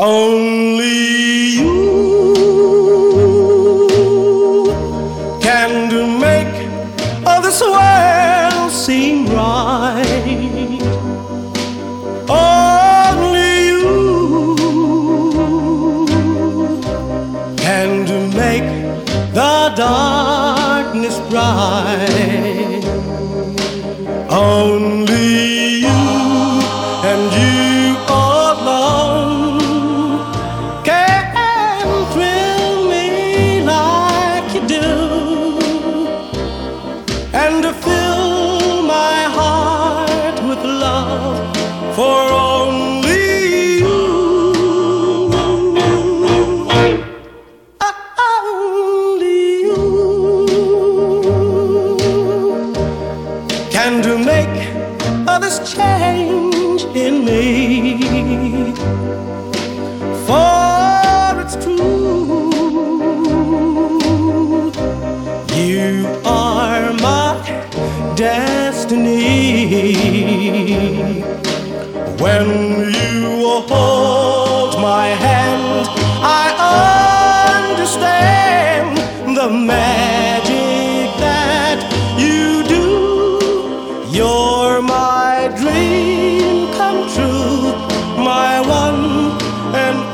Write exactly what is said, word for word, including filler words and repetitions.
Only you can do make all this world seem right. Only you can do make the darkness bright. Only you and you alone can thrill me like you do, and to fill my heart with love for only you. Only you can do make all this change in me. For it's true, you are my destiny. When you hold my hand, I understand the magic that you do. You're my dream come true, my one and